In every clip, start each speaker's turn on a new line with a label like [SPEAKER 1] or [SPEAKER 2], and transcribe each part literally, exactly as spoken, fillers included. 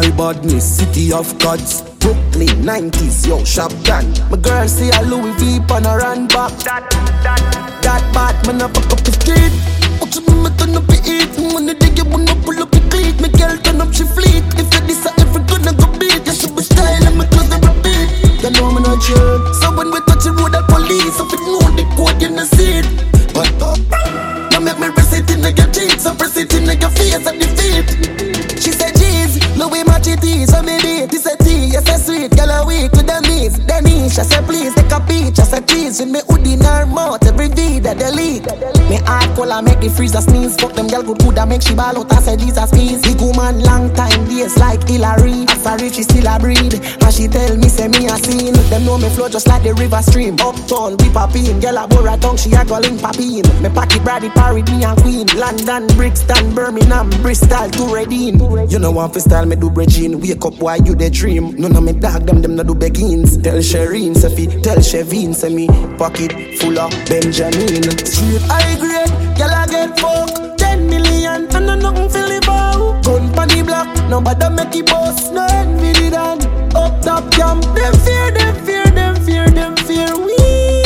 [SPEAKER 1] All badness, city of gods. Brooklyn, nineties, yo, shop done. My girl say a Louis V on a run back. That, that, that bad man a fuck up the street. But you me turn up the heat. When the day you wanna pull up the cleat. My girl turn up she fleet. If you this a every gonna go beat. You should be style and me close the repeat. You know me not sure. So when we touch the road the police, if you know the code you know see it. But now make me press it in your cheeks. So press it in your face at the feet. She said jeez, Louis match it is. So me beat. This a tea, yes a sweet. Girl a weak to the knees. Denise, I said please take a peach. I said cheese with me hoodie in her mouth. Every day that delete. Me hard cola make the freezer sneeze. Fuck them girl good good I make she ball out. I said Jesus please. Big woman long time days like Hillary. After rich she still a breed. And she tell me say me a scene. Them know me flow just like the river stream. Uptown we poppin'. Girl a bore a tongue she a go link poppin'. Me pocket Brady parried me and Queen. London, Brixton, Birmingham, Bristol to Reading. You know one for style me do Regine. Wake up why you the dream. None of me dog them them no do beggings. Tell Shireen say fi, tell Chevine say me pocket full of Benjamin. Street high grade, girl I get fucked. Ten million and no nothing feel it bow. Gun pon the block, nobody make it boss. No envy the dan. Up top camp, them fear, them fear, them fear, them fear we.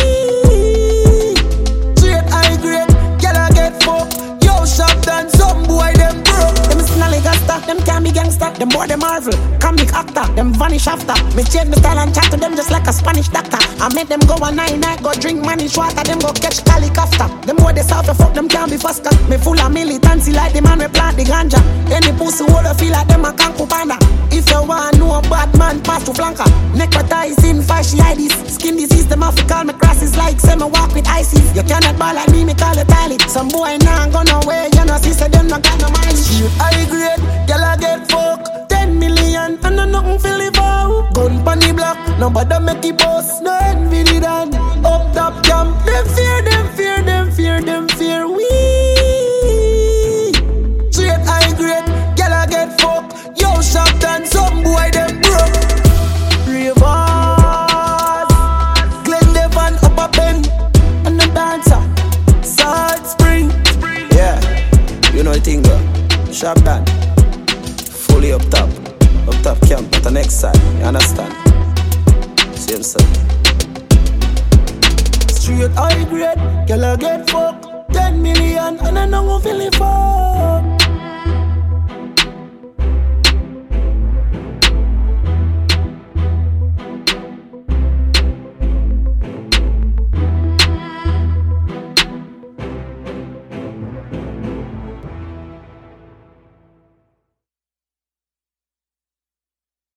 [SPEAKER 1] Street high grade, girl I get fucked. Yo shop done, some boy them broke. Them snally gangsta, them can't be gangsta. Them boy them Marvel, comic actor, them vanish after. Me change my style and chat to them just like a Spanish doctor. I make them go a nine night, go drink manish water, them go catch calic after. Them boy they south fuck them can't be faster. Me full of militancy like the man we plant the ganja. Any pussy woulda feel like them a kanku panda. If you want know a bad man, pass to flanker. Necrotize in fasciitis, skin disease. Them have to call me crosses like say me walk with ISIS. You cannot ball like me, me call it Tyler. Some boy nah go nowhere, you know see say them not got no mileage. Shoot high grade, girl I get fucked. Ten million and no nothing feel it bow. Gun pon the block, nobody make it boss. No envy the dan. Up top camp, them fear, them fear, them fear, them fear we. Straight high grade, girl I get fucked. Yo shop done, some boy them broke. Rivers, Glendevan up a pen, and the dancer, Salt Spring. Yeah, you know the thing girl. Shop done, fully up top, up top camp at the next side. You understand? Same side. Straight high grade, girl I get fucked. Ten million and I know who feel it for.